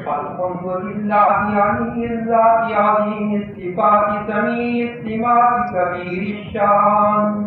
الحمد لله علي الذات عظيم الصفات سميع السمات كبير الشان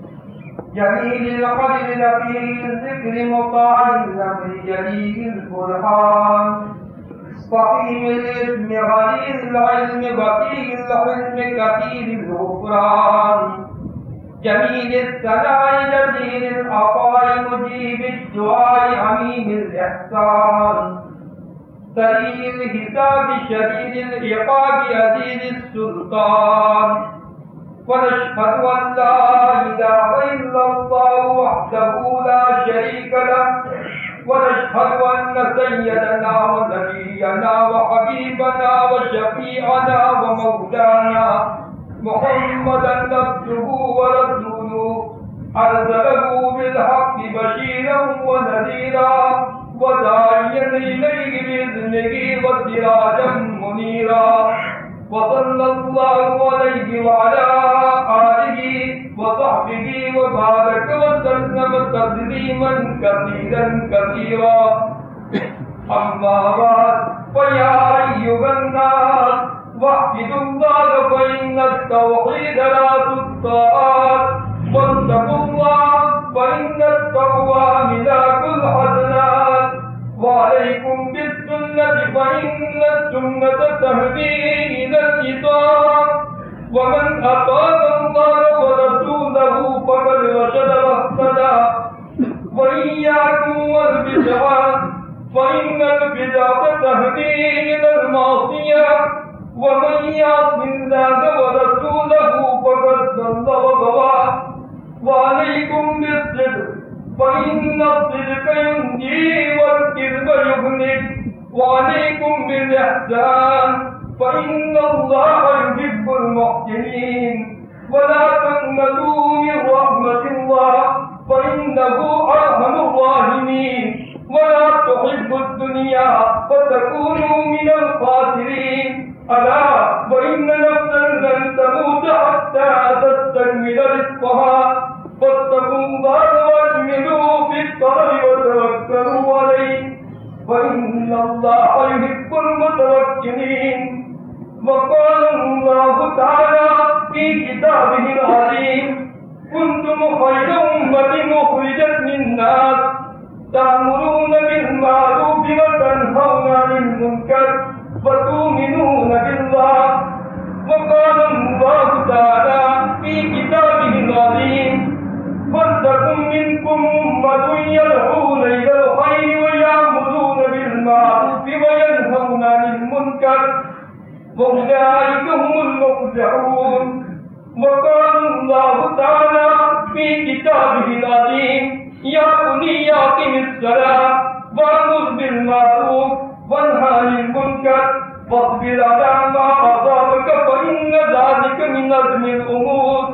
جليل القدر لطيف الذكر مطاع الأمر جليل البرهان فقيم الاسم غليظ العلم بطيء الحلم كثير الغفران جميل الثناء جزيل العطاء مجيب الدعاء عميم الإحسان سريع الحساب شديد العقاب عزيز السلطان ونشهد أن لا إله إلا الله وحده لا شريك له ونشهد أن سيدنا ونبينا وحبيبنا وشفيعنا ومولانا محمدا عبده ورسوله أرسله بالحق بشيرا ونذيرا وداعيا إليه بإذنه وسراجا منيرا وصلى الله عليه وعلى آله وصحبه وبارك وسلم تسليما كثيرا كثيرا أما بعد فيا أيها الناس وحدوا الله فإن التوحيد رأس الطاعات واتقوا الله فإن التقوى ملاك الحسنات وعليكم بالسنة فإن السنة تهدي إلى الإطاعة ومن أطاع الله ورسوله فقد رشد واهتدى وإياكم والبدعة فإن البدعة تهدي إلى المعصية ومن يعص الله ورسوله فقد ضل وغوى وعليكم بالصدق فإن الصدق ينجي والكذب يهلك وعليكم بالإحسان فإن الله يحب المحسنين ولا تقنطوا من رحمة الله فإنه أرحم الراحمين ولا تحبوا الدنيا فتكونوا من الخاسرين ألا وإن نفسا لن تموت حتى تستكمل رزقها فاتقوا الله واجملوا في الطلب وتوكلوا عليه فإن الله يحب المتوكلين وقال الله تعالى في كتابه العظيم كنتم خير أمة أخرجت للناس تأمرون بالمعروف وتنهون عن المنكر وتؤمنون بالله وقال الله تعالى في كتابه العظيم ولتكن منكم أمة يدعون إلى الخير ويأمرون بالمعروف وينهون عن المنكر وأولئك هم المفلحون وقال الله تعالى في كتابه العظيم يا بني أقم الصلاة وأمر بالمعروف وانهى عن المنكر واصبر على ما أصابك فإن ذلك من عزم الأمور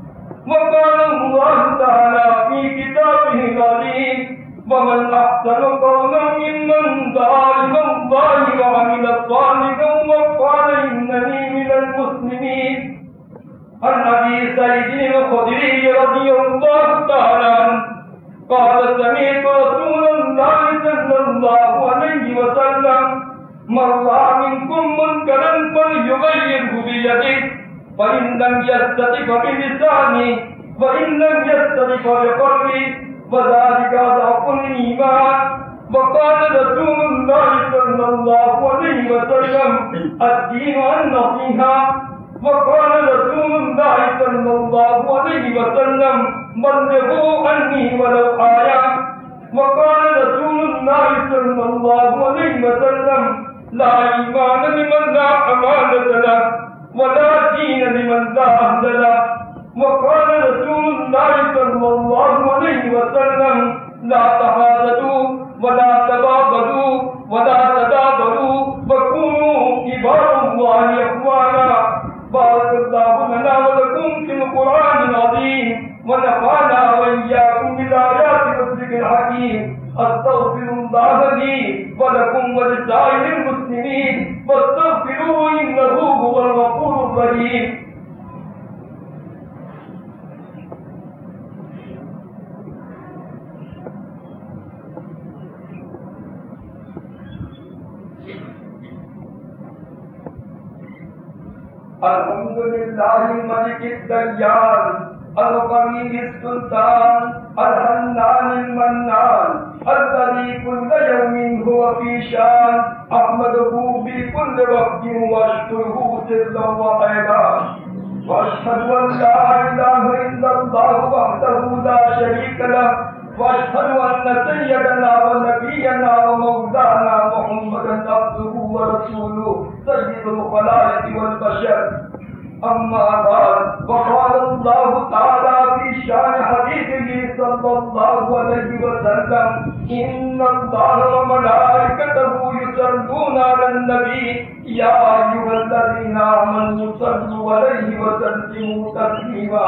وقال الله تعالى في كتابه العظيم ومن أحسن قولا ممن دعا إلى الله وعمل صالحا وقال إنني من المسلمين عن أبي سعيد الخدري رضي الله تعالى عنه قال سمعت رسول الله صلى الله عليه وسلم من رأى منكم منكرا فليغيره بيده فإن لم يستطع بلسانه وإن لم يستطع بقلبه وذلك ضعف الإيمان وقال رسول الله صلى الله عليه وسلم الدين النصيحة وقال رسول الله صلى الله عليه وسلم بلغوا عني ولو آية وقال رسول الله صلى الله عليه وسلم لا إيمان لمن لا أمانة له ولا دين لمن لا عهد له وقال رسول الله صلى الله عليه وسلم لا تحاسدوا ولا تباغضوا ولا تدابروا وكونوا عباد الله إخوانا بارك الله لنا ولكم في القرآن العظيم ونفعنا وإياكم بالآيات والذكر الحكيم أستغفر الله لي ولكم ولسائر المسلمين فاستغفروه إنه هو الغفور الرحيم الحمد لله الملك الديان القوي السلطان الحنان المنان الذي كل يوم هو في شان أحمده في كل وقت واشكره سرا وعلانية واشهد ان لا اله الا الله وحده لا شريك له واشهد ان سيدنا ونبينا ومولانا محمدا عبده ورسوله سيد الخلائق والبشر. اما بعد وقال الله تعالى في شان حبيبه صلى الله عليه وسلم ان الله وملائكته يصلون على النبي يا ايها الذين امنوا صلوا عليه وسلموا تسليما.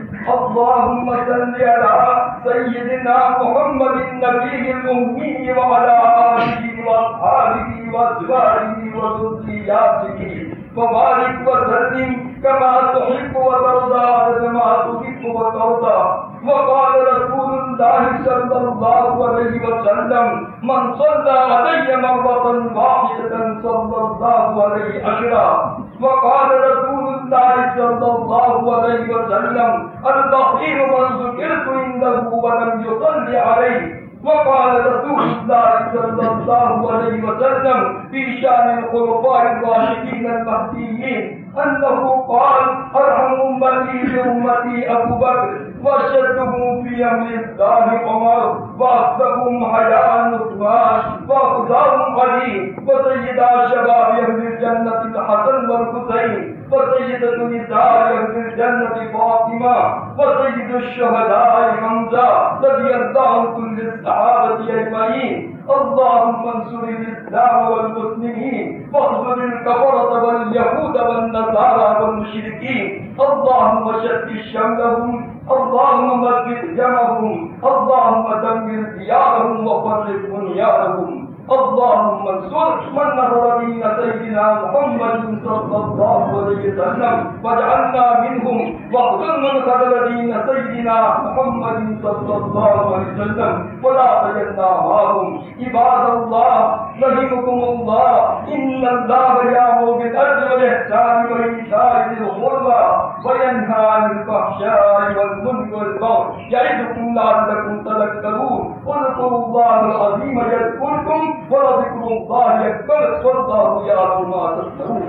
اللهم صل على سيدنا محمد النبي الامي وعلى اله واصحابه وازواجه وذرياته وبارك وسلم كما تحب وترضى كما تحب وترضى. وقال رسول الله صلى الله عليه وسلم من صلى علي مرة واحدة صلى الله عليه عشرا. وقال رسول الله صلى الله عليه وسلم البخيل من ذكرت عنده ولم يصل عليه. وقال رسول الله صلى الله عليه وسلم في شان الخلفاء الراشدين المهديين انه قال ارحم امتي بامتي ابو بكر واشدهم في امر الله عمر واصدقهم حياء عثمان واخزاهم علي وسيدا شباب اهل الجنه الحسن والحسين وسيدة نساء اهل الجنه فاطمه وسيد الشهداء حمزه رضي الله عن كل الصحابه اجمعين. اللهم انصر الاسلام والمسلمين واخذل الكفرة واليهود والنصارى والمشركين. اللهم شتت شملهم اللهم مزق جمعهم اللهم دمر ديارهم وفرق بنيانهم. اللهم انصر من نصر دين سيدنا محمد صلى الله عليه وسلم واجعلنا منهم واخذل من خذل دين سيدنا محمد صلى الله عليه وسلم ولا تجعلنا معهم. عباد الله رحمكم الله ان الله يأمر بالعدل والإحسان وإيتاء ذي القربى وينهى عن الفحشاء والمنكر والبغي يعظكم لعلكم تذكرون. اذكروا الله العظيم يذكركم وذكر الله اکبر والله یعلم ما تصنعون.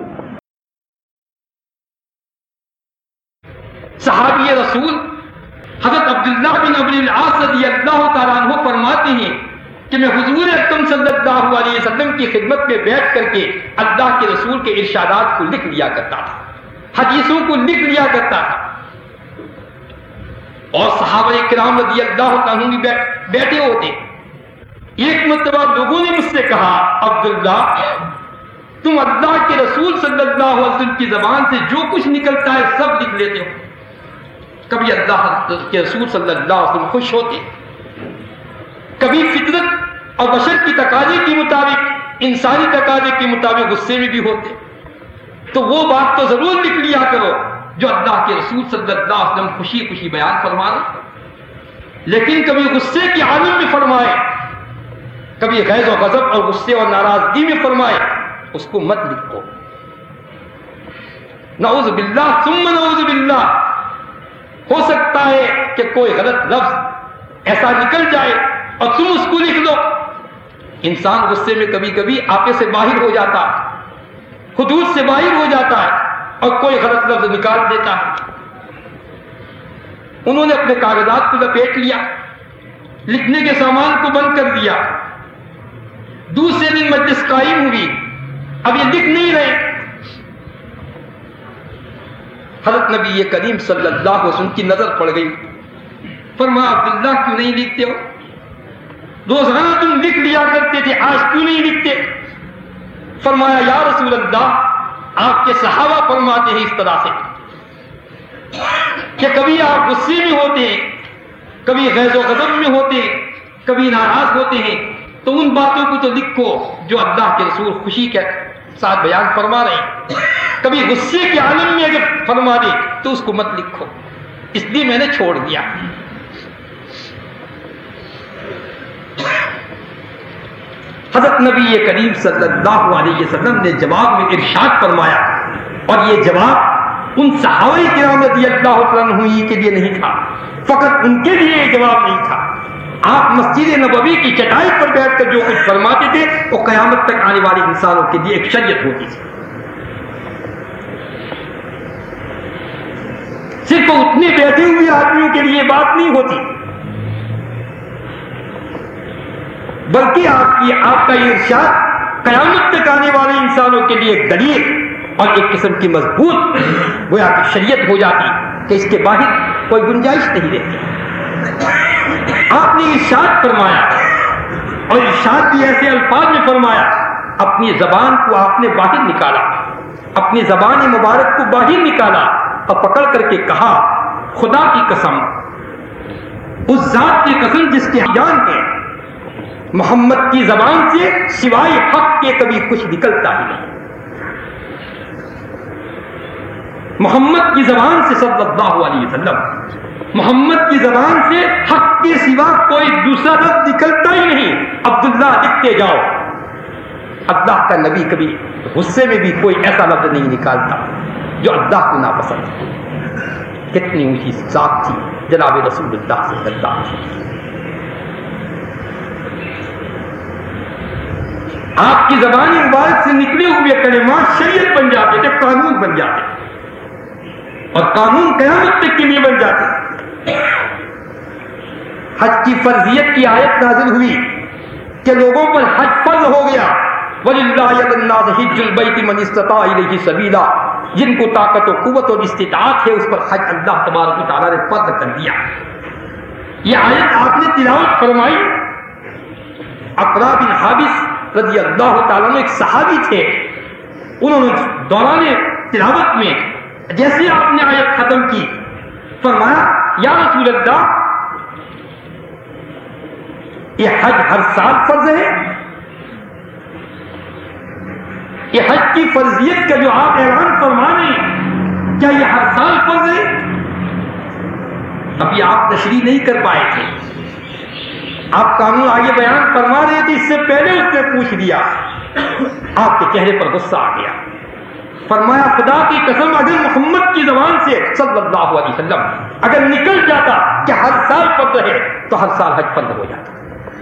صحابی رسول حضرت عبداللہ بن عمرو بن العاص رضی اللہ تعالیٰ عنہ فرماتے ہیں کہ میں حضور اکرم صلی اللہ علیہ وسلم کی خدمت میں بیٹھ کر کے اللہ کے رسول کے ارشادات کو لکھ لیا کرتا تھا، حدیثوں کو لکھ لیا کرتا تھا. اور صحابہ کرام رضی اللہ تعالیٰ عنہ بھی بیٹھے ہوتے. ایک مرتبہ لوگوں نے مجھ سے کہا عبداللہ تم اللہ کے رسول صلی اللہ علیہ وسلم کی زبان سے جو کچھ نکلتا ہے سب لکھ لیتے ہو. کبھی اللہ کے رسول صلی اللہ علیہ وسلم خوش ہوتے، کبھی فطرت اور بشر کی تقاضے کے مطابق انسانی تقاضے کے مطابق غصے میں بھی ہوتے. تو وہ بات تو ضرور لکھ لیا کرو جو اللہ کے رسول صلی اللہ علیہ وسلم خوشی خوشی بیان فرمائے، لیکن کبھی غصے کے عالم میں فرمائے، کبھی غیظ و غضب اور غصے اور ناراضگی میں فرمائے، اس کو مت لکھو. نعوذ باللہ ثم نعوذ باللہ. ہو سکتا ہے کہ کوئی غلط لفظ ایسا نکل جائے اور تم اس کو لکھ لو. انسان غصے میں کبھی کبھی آپے سے باہر ہو جاتا ہے، حدود سے باہر ہو جاتا ہے اور کوئی غلط لفظ نکال دیتا ہے. انہوں نے اپنے کاغذات کو لپیٹ لیا، لکھنے کے سامان کو بند کر دیا. دوسرے دن مجلس قائم ہوئی، اب یہ لکھ نہیں رہے. حضرت نبی کریم صلی اللہ علیہ وسلم کی نظر پڑ گئی. فرمایا عبداللہ کیوں نہیں لکھتے ہو؟ روزانہ تم لکھ لیا کرتے تھے، آج کیوں نہیں لکھتے؟ فرمایا یا رسول اللہ آپ کے صحابہ فرماتے ہیں اس طرح سے کہ کبھی آپ غصے میں ہوتے ہیں، کبھی غیظ و غضب میں ہوتے ہیں، کبھی ناراض ہوتے ہیں، تو ان باتوں کو تو لکھو جو اللہ کے رسول خوشی کے ساتھ بیان فرما رہے ہیں. کبھی غصے کے عالم میں اگر فرما دے تو اس کو مت لکھو. اس لیے میں نے چھوڑ دیا. حضرت نبی کریم صلی اللہ علیہ وسلم نے جواب میں ارشاد فرمایا، اور یہ جواب ان صحابہ کرام رضی اللہ تعالیٰ عنہ کے لیے نہیں تھا، فقط ان کے لیے یہ جواب نہیں تھا، آپ مسجد نبوی کی چٹائی پر بیٹھ کر جو کچھ فرماتے تھے وہ قیامت تک آنے والے انسانوں کے لیے ایک شریعت ہوتی تھی۔ صرف اتنے بیٹھے ہوئے آدمیوں کے لیے بات نہیں ہوتی، بلکہ آپ کا یہ ارشاد قیامت تک آنے والے انسانوں کے لیے ایک دلیل اور ایک قسم کی مضبوط گویا کہ شریعت ہو جاتی کہ اس کے باہر کوئی گنجائش نہیں رہتی۔ آپ نے ارشاد فرمایا، اور ارشاد بھی ایسے الفاظ میں فرمایا، اپنی زبان کو آپ نے باہر نکالا، اپنی زبان مبارک کو باہر نکالا اور پکڑ کر کے کہا، خدا کی قسم، اس ذات کی قسم جس کی جان ہے، محمد کی زبان سے سوائے حق کے کبھی کچھ نکلتا ہی نہیں۔ محمد کی زبان سے صلی اللہ علیہ وسلم، محمد کی زبان سے حق کے سوا کوئی دوسرا لفظ نکلتا ہی نہیں۔ عبداللہ لکھتے جاؤ، اللہ کا نبی کبھی غصے میں بھی کوئی ایسا لفظ نہیں نکالتا جو اللہ کو ناپسند ہے۔ کتنی اونچی ذات تھی جناب رسول اللہ صلی اللہ علیہ وسلم۔ آپ کی زبان مبارک سے نکلے ہوئے کلمات شریعت بن جاتے تھے، قانون بن جاتے تھے، اور قانون قیامت تک کے لیے بن جاتے تھے۔ حج کی فرضیت کی آیت نازل ہوئی کہ لوگوں پر حج فرض ہو گیا، وَلِلَّهِ عَلَى النَّاسِ حِجُّ الْبَيْتِ مَنِ اسْتَطَاعَ إِلَيْهِ سَبِيلًا، جن کو طاقت و قوت اور استطاعت ہے اس پر حج اللہ تبارک و تعالیٰ نے فرض کر دیا۔ یہ آیت آپ نے تلاوت فرمائی، اقرا بن حابس رضی اللہ تعالیٰ عنہ ایک صحابی تھے، انہوں نے دوران تلاوت میں جیسے آپ نے آیت ختم کی فرمایا، یا رسول اللہ، یہ حج ہر سال فرض ہے؟ یہ حج کی فرضیت کا جو آپ اعلان فرما رہے ہیں، کیا یہ ہر سال فرض ہے؟ ابھی آپ تشریح نہیں کر پائے تھے، آپ قانون آگے بیان فرما رہے تھے، اس سے پہلے اس نے پوچھ دیا، آپ کے چہرے پر غصہ آ گیا، فرمایا خدا کی قسم اگر محمد کی زبان سے صلی اللہ علیہ وسلم اگر نکل جاتا کہ ہر سال فرض ہے تو ہر سال حج فرض ہو جاتا۔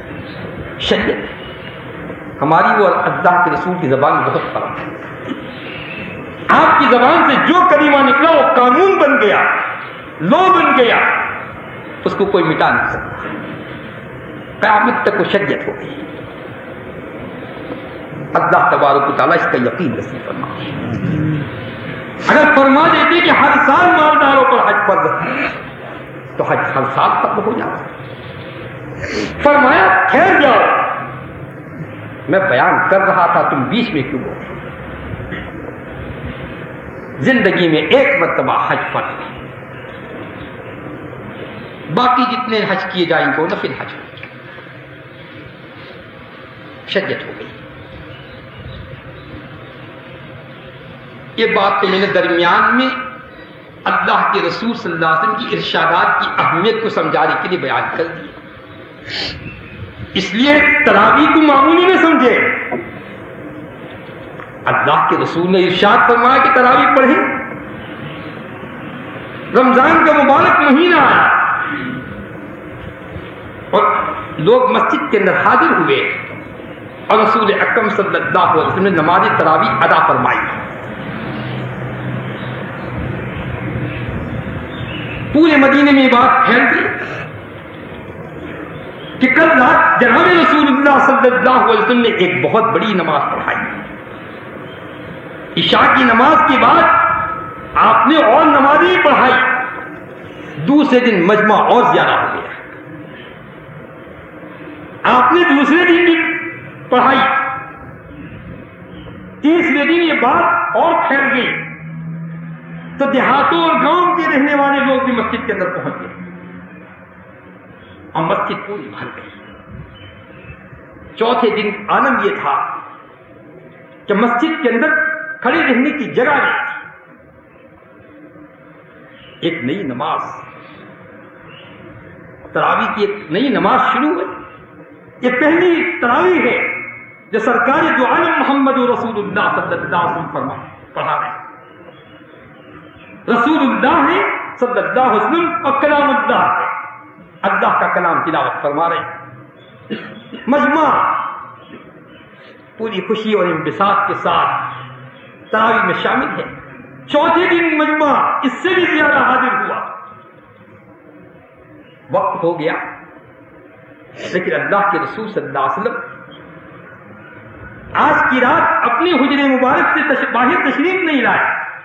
شریعت ہماری اور اللہ کے رسول کی زبان میں بہت فرق ہے۔ آپ کی زبان سے جو کلمہ نکلا وہ قانون بن گیا، لو بن گیا، اس کو کوئی مٹا نہیں سکتا، قیامت تک وہ شریعت ہو گئی۔ اللہ تبارک و تعالیٰ اس کا یقین نصیب فرمائے۔ اگر فرما دیتے کہ ہر سال مالداروں پر حج فرض ہے تو حج ہر سال فرض ہو جاتا۔ فرمایا ٹھہر جاؤ، میں بیان کر رہا تھا، تم بیچ میں کیوں بولے؟ زندگی میں ایک مرتبہ حج فرض ہے، باقی جتنے حج کیے جائیں گے نفل حج ہو گئے، شریعت ہو گئی۔ یہ بات تو میں نے درمیان میں اللہ کے رسول صلی اللہ علیہ وسلم کی ارشادات کی اہمیت کو سمجھانے کے لیے بیان کر دی، اس لیے تراویح کو معمولی نہ سمجھے۔ اللہ کے رسول نے ارشاد فرمایا کہ تراویح پڑھیں، رمضان کا مبارک مہینہ آیا اور لوگ مسجد کے اندر حاضر ہوئے اور رسول اکرم صلی اللہ علیہ وسلم نے نماز تراویح ادا فرمائی۔ پورے مدینے میں یہ بات پھیل گئی کہ کل رات جناب رسول اللہ صلی اللہ علیہ وسلم نے ایک بہت بڑی نماز پڑھائی، عشاء کی نماز کے بعد آپ نے اور نمازیں پڑھائی، دوسرے دن مجمع اور زیادہ ہو گیا، آپ نے دوسرے دن بھی پڑھائی، تیسرے دن یہ بات اور پھیل گئی تو دیہاتوں اور گاؤں کے رہنے والے لوگ بھی مسجد کے اندر پہنچ گئے اور مسجد پوری بھر گئی۔ چوتھے دن عالم یہ تھا کہ مسجد کے اندر کھڑے رہنے کی جگہ نہیں تھی۔ ایک نئی نماز، تراویح کی ایک نئی نماز شروع ہوئی، یہ پہلی تراویح ہے جو سرکار دو عالم محمد رسول اللہ صلی اللہ علیہ وسلم پڑھا رہے ہیں. رسول اللہ ہے صلی اللہ علیہ وسلم اور کلام اللہ ہے، اللہ کا کلام تلاوت فرما رہے ہیں. مجمع پوری خوشی اور انبساط کے ساتھ تراویح میں شامل ہے. چوتھے دن مجمع اس سے بھی زیادہ حاضر ہوا. وقت ہو گیا لیکن اللہ کے رسول صلی اللہ علیہ وسلم آج کی رات اپنے حجرے مبارک سے باہر تشریف نہیں لائے.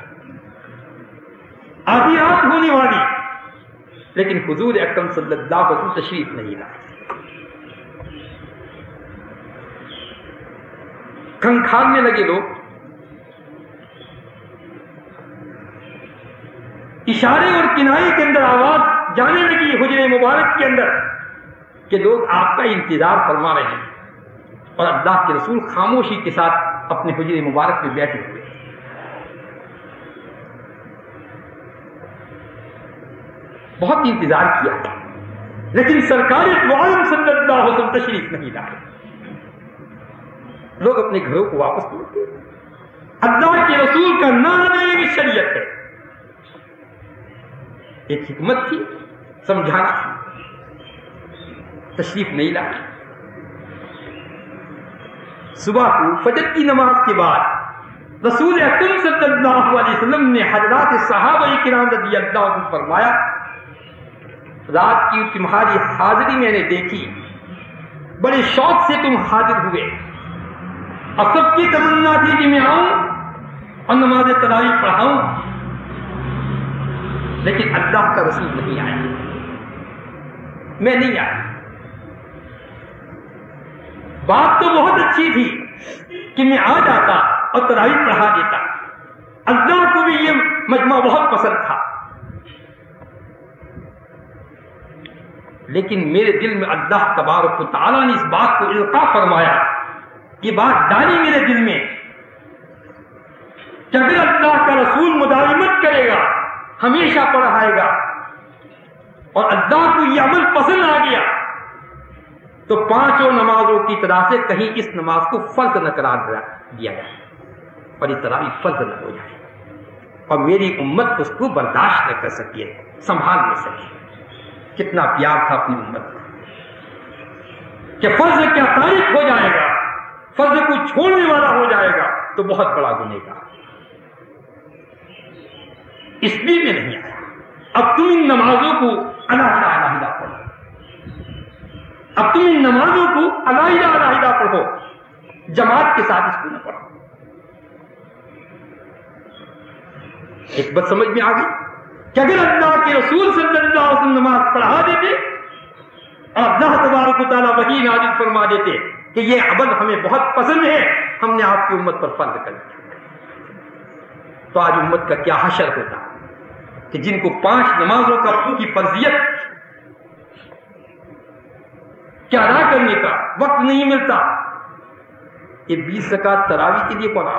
آدھی رات ہونے والی لیکن حضور اکرم صلی اللہ علیہ وسلم تشریف نہیں لائے. کھنکھالنے لگے لوگ، اشارے اور کنارے کے اندر آواز جانے لگی حجرے مبارک کے اندر کہ لوگ آپ کا انتظار فرما رہے ہیں، اور اللہ کے رسول خاموشی کے ساتھ اپنے حجرے مبارک میں بیٹھے ہوئے. بہت انتظار کیا لیکن سرکار دو عالم صلی اللہ علیہ وسلم تشریف نہیں لائے. لوگ اپنے گھروں کو واپس لوٹے. اللہ کے رسول کا نام ایک شریعت ہے، ایک حکمت تھی، سمجھانا تھی، تشریف نہیں لائے. صبح کو فجر کی نماز کے بعد رسول اکرم صلی اللہ علیہ وسلم نے حضرات صحابہ کرام رضی اللہ عنہم فرمایا، رات کی تمہاری حاضری میں نے دیکھی، بڑے شوق سے تم حاضر ہوئے، اور سب کی تمنا تھی کہ میں آؤں اور نماز تراویح پڑھاؤں، لیکن اللہ کا رسول نہیں آیا، میں نہیں آیا. بات تو بہت اچھی تھی کہ میں آ جاتا اور تراویح پڑھا دیتا. اللہ کو بھی یہ مجمع بہت پسند تھا، لیکن میرے دل میں اللہ تبارک و تعالیٰ نے اس بات کو القاء فرمایا، یہ بات ڈالی میرے دل میں کہ اگر اللہ کا رسول مداومت کرے گا، ہمیشہ پڑھائے گا، اور اللہ کو یہ عمل پسند آ گیا تو پانچوں نمازوں کی طرح سے کہیں اس نماز کو فرض نہ قرار دیا جائے اور یہ تراویح فرض نہ ہو جائے، اور میری امت اس کو برداشت نہ کر سکے، سنبھال نہ سکے. کتنا پیار تھا اپنی امت کہ فرض کیا تاریخ ہو جائے گا، فرض کو چھوڑنے والا ہو جائے گا تو بہت بڑا گنہگار. اس لیے میں نہیں آیا. اب تم ان نمازوں کو علیحدہ علیحدہ پڑھو، اب تم ان نمازوں کو علیحدہ علیحدہ پڑھو، جماعت کے ساتھ اس کو نہ پڑھو. ایک بات سمجھ میں آ گئی کہ اگر اللہ کے رسول صلی اللہ علیہ وسلم نماز پڑھا دیتے اور اللہ تبارک و تعالیٰ وحی نازل فرما دیتے کہ یہ عمل ہمیں بہت پسند ہے، ہم نے آپ کی امت پر فرض کر دیا، تو آج امت کا کیا حشر ہوتا کہ جن کو 5 نمازوں کا کی فرضیت کیا ادا کرنے کا وقت نہیں ملتا. یہ 20 رکعت تراویح کے لیے پڑھا.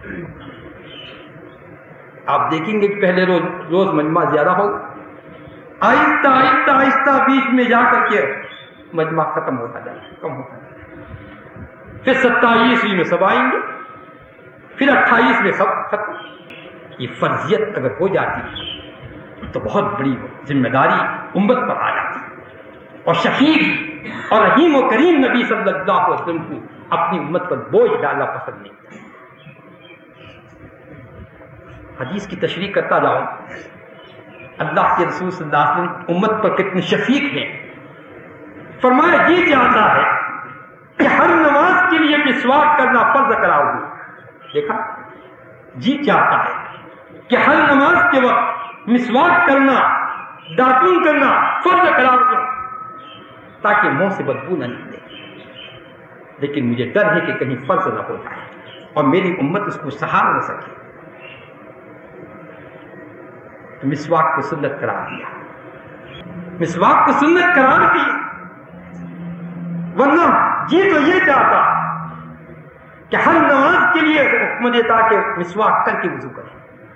آپ دیکھیں گے کہ پہلے روز مجمع زیادہ ہوگا، آہستہ آہستہ آہستہ 20 میں جا کر کے مجمع ختم ہوتا جائے، کم ہوتا جائے. پھر 27ویں میں سب آئیں گے، پھر 28 میں سب ختم. یہ فرضیت اگر ہو جاتی تو بہت بڑی ذمہ داری امت پر آ جاتی، اور شفیق اور رحیم و کریم نبی صلی اللہ علیہ وسلم کو اپنی امت پر بوجھ ڈالنا پسند نہیں تھا. حدیث کی تشریح کرتا جاؤں، اللہ کے رسول صلی اللہ علیہ وسلم امت پر کتنے شفیق ہیں. فرمایا جی چاہتا ہے کہ ہر نماز کے لیے مسواک کرنا فرض کراؤ گے. دیکھا، جی چاہتا ہے کہ ہر نماز کے وقت مسواک کرنا، داتون کرنا فرض کراؤ گے تاکہ منہ سے بدبو نہ نکلے، لیکن مجھے ڈر ہے کہ کہیں فرض نہ ہو جائے اور میری امت اس کو سہار نہ سکے. تو مسواک کو سنت قرار دیا، مسواک کو سنت قرار دی. ورنہ جی تو یہ چاہتا کہ ہر نماز کے لیے حکم دیتا کہ مسواک کر کے وضو کرے،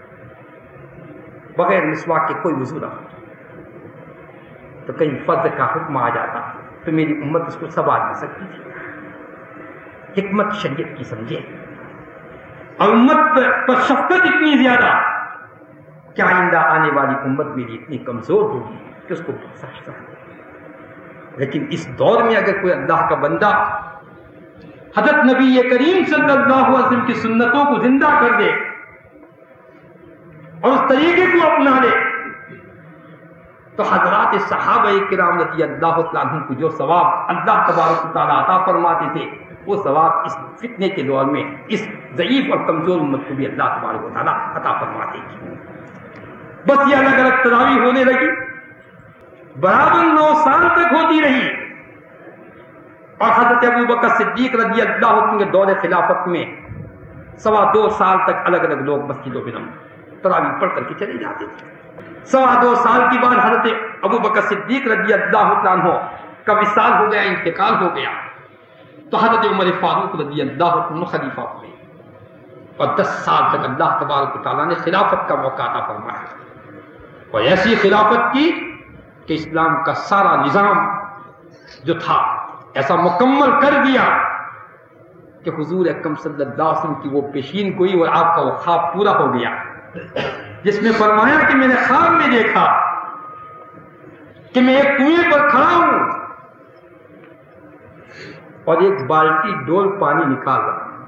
بغیر مسواک کے کوئی وضو نہ ہو. تو کہیں فرض کا حکم آ جاتا تو میری امت اس کو سنبھال نہ سکتی تھی. حکمت شریعت کی سمجھے، اور امت پر شفقت اتنی زیادہ کہ آئندہ آنے والی امت میری اتنی کمزور ہوگی کہ اس کو سمجھتا ہے۔ لیکن اس دور میں اگر کوئی اللہ کا بندہ حضرت نبی کریم صلی اللہ علیہ وسلم کی سنتوں کو زندہ کر دے اور اس طریقے کو اپنا لے، تو حضرات صحابہ کرام رضی اللہ تعالیٰ عنہ کو جو ثواب اللہ تبارک و تعالیٰ عطا فرماتے تھے، وہ ثواب اس فتنے کے دور میں اس ضعیف اور کمزور امت کو بھی اللہ تبارک و تعالیٰ عطا فرماتے ہیں۔ بس یہ الگ الگ تراویح ہونے لگی، برابر 9 سال تک ہوتی رہی، اور حضرت ابو بکر صدیق رضی اللہ عنہ کے دور خلافت میں 2.25 سال تک الگ الگ لوگ مسجدوں میں تراویح پڑھ کر کے چلے جاتے تھے۔ 2.25 سال کے بعد حضرت ابو بکر صدیق رضی اللہ عنہ کا وصال ہو گیا، انتقال ہو گیا، تو حضرت عمر فاروق رضی اللہ عنہ خلیفہ ہوئے، اور 10 سال تک اللہ تبارک و تعالیٰ نے خلافت کا موقع عطا فرمایا، اور ایسی خلافت کی کہ اسلام کا سارا نظام جو تھا ایسا مکمل کر دیا کہ حضور اکرم صلی اللہ علیہ وسلم کی وہ پیشین گوئی اور آپ کا وہ خواب پورا ہو گیا، جس میں فرمایا کہ میں نے خواب میں دیکھا کہ میں ایک کنویں پر کھڑا ہوں اور ایک بالٹی ڈول پانی نکال رہا ہوں،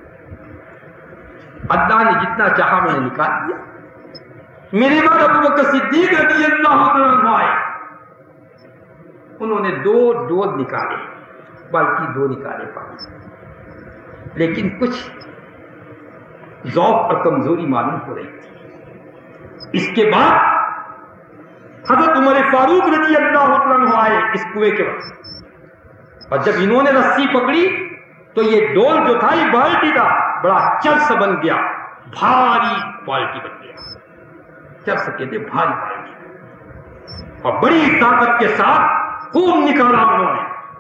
اللہ نے جتنا چاہا میں نے نکال دیا۔ میرے بعد ابو بکر صدیق رضی اللہ عنہ آئے، انہوں نے 2 ڈول نکالے، بالٹی 2 نکالے پانی سے، لیکن کچھ ضعف اور کمزوری معلوم ہو رہی تھی۔ اس کے بعد حضرت عمر فاروق رضی اللہ عنہ آئے اس کنویں کے وقت، اور جب انہوں نے رسی پکڑی تو یہ ڈول جو تھا، یہ بالٹی تھا، بڑا چرس بن گیا، بھاری بالٹی بن گیا، چرس کہتے بھاری بالٹی، اور بڑی طاقت کے ساتھ خوب نکالا انہوں نے،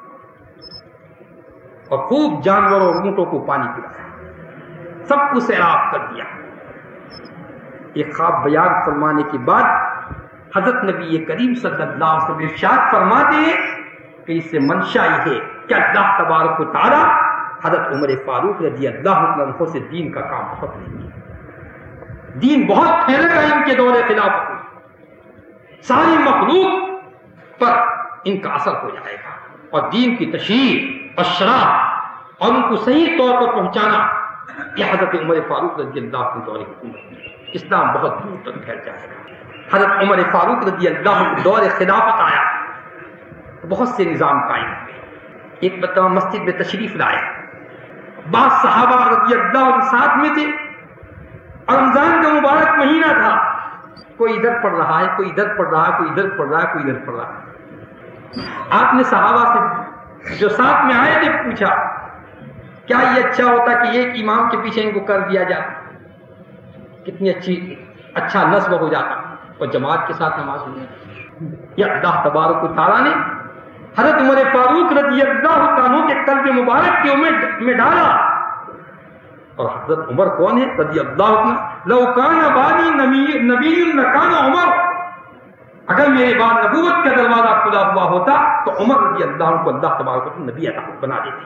اور خوب جانوروں اور اونٹوں کو پانی پلایا، سب کو سیراب کر دیا۔ یہ خواب بیان فرمانے کے بعد حضرت نبی کریم صلی اللہ علیہ وسلم ارشاد فرماتے ہیں کہ اس سے منشا یہ ہے کہ اللہ تبارک و تعالی حضرت عمر فاروق رضی اللہ عنہ سے دین کا کام بہت نہیں ہے، دین بہت پھیلے گا ان کے دور خلافت میں، ساری مخلوق پر ان کا اثر ہو جائے گا، اور دین کی تشہیر اور شرح اور ان کو صحیح طور پر پہنچانا، یہ حضرت عمر فاروق رضی اللہ عنہ دور حکومت میں اسلام بہت دور تک پھیل جائے گا۔ حضرت عمر فاروق رضی اللہ عنہ دور خلافت آیا تو بہت سے نظام قائم ہوئے۔ ایک مرتبہ مسجد میں تشریف لائے، بعض صحابہ رضی اللہ عنہ ساتھ میں تھے، اور رمضان کا مبارک مہینہ تھا، کوئی ادھر پڑھ رہا ہے، کوئی ادھر پڑھ رہا ہے، کوئی ادھر پڑھ رہا ہے، کوئی ادھر پڑھ رہا ہے۔ آپ نے صحابہ سے جو ساتھ میں آئے تھے پوچھا کیا یہ اچھا ہوتا کہ ایک امام کے پیچھے ان کو کر دیا جاتا، کتنی اچھا نصب ہو جاتا اور جماعت کے ساتھ نماز ہو جاتی۔ یہ اللہ تبارک و تعالیٰ نے حضرت عمر فاروق رضی اللہ عنہ کے قلب مبارک کے میں ڈالا، اور حضرت عمر کون ہے رضی اللہ عنہ؟ لو کان بعدی نبی لکان عمر، اگر میرے بعد نبوت کا دروازہ کھلا ہوا ہوتا تو عمر رضی اللہ عنہ کو اللہ تبارک و تعالیٰ نبی عطا بنا دیتے۔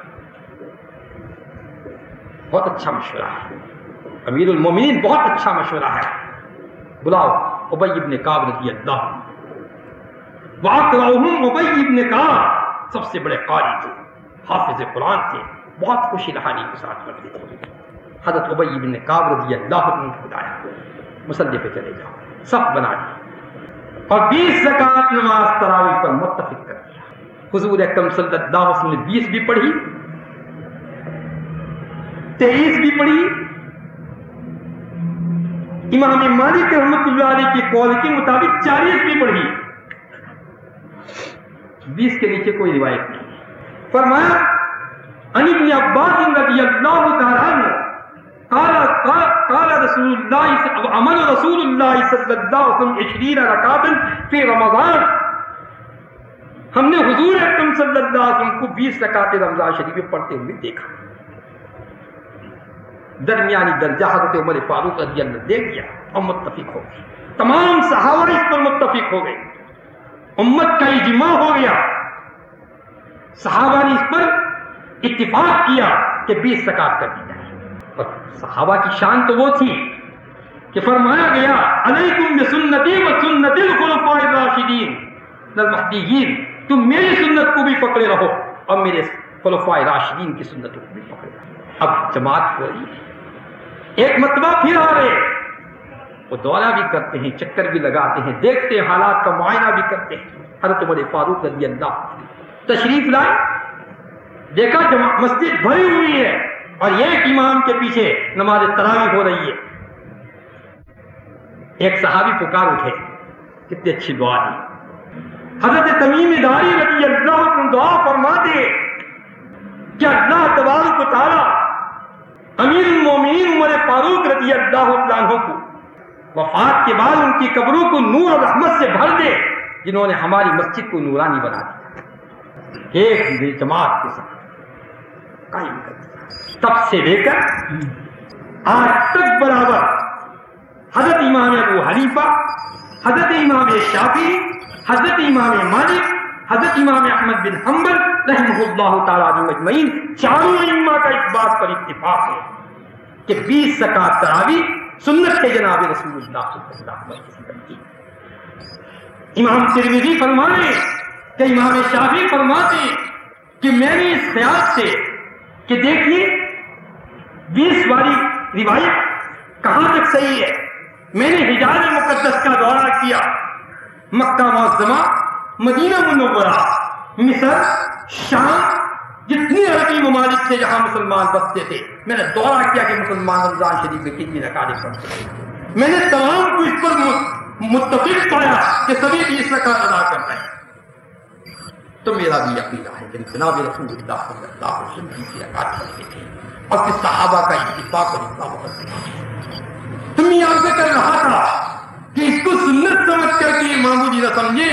بہت اچھا مشورہ ہے امیر المومنین، بہت اچھا مشورہ ہے، بلاؤ ابی ابن کعب رضی اللہ عنہ، وَأَقْرَأُهُمْ ابی ابن کعب سب سے بڑے قاری تھے، حافظ قرآن تھے، بہت خوشی لہانی کے ساتھ کرتے تھے۔ حضرت ابی ابن کعب رضی اللہ عنہ کو بلایا، مصلی پہ چلے جاؤ، صف بنا دیا، اور 20 رکعت نماز تراویح پر متفق کر دیا۔ حضور اکرم صلی اللہ علیہ وسلم نے 20 بھی پڑھی، 23 بھی پڑھی، امام مالک رحمۃ اللہ علیہ کے قول کے مطابق 40 بھی پڑھی، 20 کے نیچے کوئی روایت نہیں۔ فرمایا عن ابن عباس رضی اللہ تعالی عنہ قال رسول اللہ عمل رسول اللہ صلی اللہ علیہ وسلم 20 رکعتا فی رمضان، ہم نے حضور اکرم صلی اللہ علیہ وسلم کو 20 رکعتیں رمضان شریف میں پڑھتے ہوئے دیکھا۔ درمیانی درجہ حضرت عمر فاروق رضی اللہ عنہ دے دیا اور متفق ہو گئے، تمام صحابہ اس پر متفق ہو گئے، امت کا اجماع ہو گیا، صحابہ نے اس پر اتفاق کیا کہ 20 زکات کر دی جائے. اور صحابہ کی شان تو وہ تھی کہ فرمایا گیا علیکم بسنتی و سنت الخلفاء الراشدین المہدیین، تم میری سنت کو بھی پکڑے رہو اور میرے خلفاء راشدین کی سنتوں کو بھی پکڑے رہو. اب جماعت ہو رہی ہے، ایک مرتبہ پھر آ رہے، وہ دورہ بھی کرتے ہیں، چکر بھی لگاتے ہیں، دیکھتے ہیں، حالات کا معائنہ بھی کرتے ہیں. حضرت عمر فاروق رضی اللہ تشریف لائے، دیکھا مسجد بھری ہوئی ہے اور ایک امام کے پیچھے نماز تراویح ہو رہی ہے. ایک صحابی پکار اٹھے، کتنی اچھی دعا دی. حضرت تمیم داری رضی اللہ عنہ دعا فرماتے کہ اللہ تبارک و تعالی امیر المومنین عمر فاروق رضی اللہ عنہ کو وفات کے بعد ان کی قبروں کو نور اور رحمت سے بھر دے، جنہوں نے ہماری مسجد کو نورانی بنا دیا. ایک جماعت کے ساتھ قائم کر دیا. تب سے لے کر آج تک برابر حضرت امام ابو حنیفہ، حضرت امام شافعی، حضرت امام مالک، حضرت امام احمد بن حنبل رحمہ اللہ تعالیٰ مجمعین، چاروں ائمہ کا اس بات پر اتفاق ہے کہ 20 زکات تراویح سنت ہے جناب رسول اللہ صلی اللہ علیہ وسلم کی. امام ترمذی فرماتے کہ امام شافعی فرماتے کہ میں نے اس خیال سے کہ دیکھیے 20 والی روایت کہاں تک صحیح ہے. میں نے حجاز مقدس کا دورہ کیا، مکہ معظمہ، مدینہ منورہ، مصر، شام، جتنے عربی ممالک تھے جہاں مسلمان بستے تھے، میں نے دورہ کیا کہ مسلمان رمضان شریف میں کتنی رکعتیں پڑھتے ہیں. میں نے تمام کو اس پر متفق پایا کہ سبھی 20 رکعت ادا کر رہے ہیں. تو میرا بھی عقیدہ ہے کہ جناب رسول اللہ صلی اللہ علیہ وسلم کی رکعت پڑھتے تھے اور پھر صحابہ کا اتفاق اور اتفاق کرتے. تم یہاں سے کر رہا تھا کہ اس کو سنت سمجھ کر کے معمولی نہ سمجھے،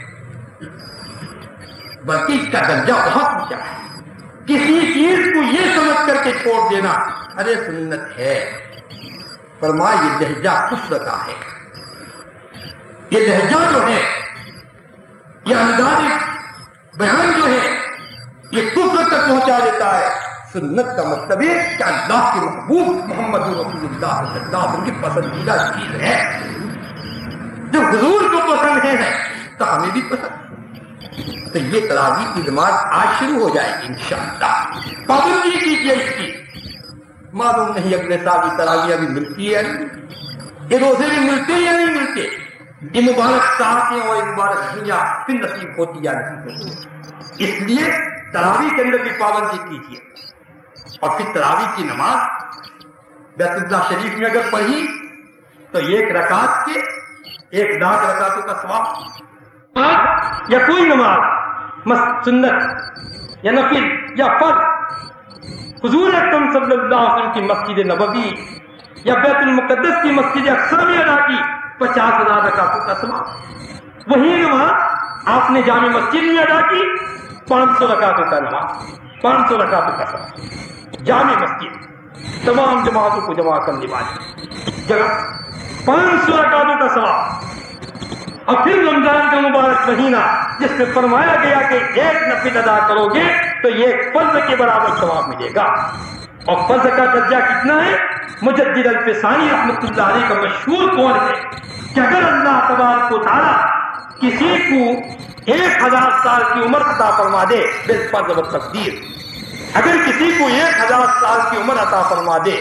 بلکہ اس کا درجہ بہت اونچا ہے. کسی چیز کو یہ سمجھ کر کے چھوڑ دینا ارے سنت ہے. فرمایا یہ لہجہ کفر کا ہے، یہ لہجہ جو ہے، یہ انداز بیان جو ہے، یہ کفر تک پہنچا دیتا ہے. سنت کا مطلب ہے کہ اللہ کے محبوب محمد رسول اللہ صلی اللہ علیہ وسلم کی پسندیدہ چیز ہے. جب حضور کو پسند ہے تو ہمیں بھی پسند. تو یہ تراویح کی نماز آج شروع ہو جائے گی انشاءاللہ. پابندی کیجیے اس کی. معلوم نہیں اگلے سال کی تراویح بھی ملتی ہے، یہ روزے بھی ملتے یا نہیں ملتے. یہ مبارک ساعتیں اور یہ مبارک دنیا پھر نصیب ہوتی یا نہیں ہوتی. اس لیے تراویح کے اندر بھی پابندی کیجیے. اور پھر تراویح کی نماز بیت اللہ شریف میں اگر پڑھی تو 1 رکعت کے 1,00,000 رکعتوں کا ثواب. یا کوئی نماز سنت یا نفل یا فرض حضور اکرم صلی اللہ علیہ وسلم کی مسجد نبوی یا بیت المقدس کی مسجد اقصی میں ادا کی 50,000 رکعتوں کا ثواب. وہی نماز آپ نے جامع مسجد میں ادا کی 500 رکعتوں کا نماز، 500 رکعتوں کا ثواب. جامع مسجد تمام جماعتوں کو جمع کرنے والی جگہ 500 رکعتوں کا ثواب. اور پھر رمضان کا مبارک مہینہ جس میں فرمایا گیا کہ 1 نفل ادا کرو گے تو یہ فرض کے برابر ثواب ملے گا. اور فرض کا درجہ کتنا ہے؟ مجدد الفسانی رحمۃ اللہ علیہ کا مشہور قول ہے کہ اگر اللہ تبارک و تعالیٰ کسی کو 1000 سال کی عمر عطا فرما دے بالفرض و تقدیر، اگر کسی کو 1000 سال کی عمر عطا فرما دے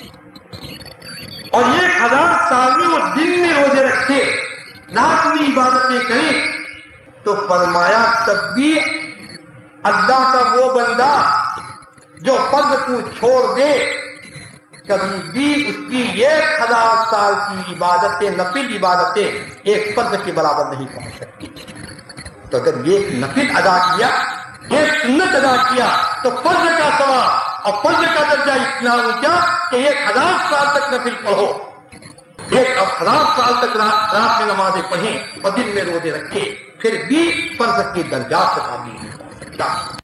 اور 1000 سال میں وہ دن میں روزے رکھے، رات میں عبادتیں کریں، تو فرمایا تب بھی اللہ کا وہ بندہ جو فرض کو چھوڑ دے کبھی بھی اس کی 1000 سال کی عبادتیں، نفل عبادتیں ایک فرض کے برابر نہیں پہنچ سکتی. تو اگر ایک نفل ادا کیا، ایک سنت ادا کیا تو فرض کا ثواب اور فرض کا درجہ اتنا اونچا کہ 1000 سال تک نفل پڑھو، 1000 سال تک رات میں نمازیں پڑھیں اور دن میں روزے رکھے، پھر بھی فرض کے درجات تک آدمی نہیں پہنچ سکتا.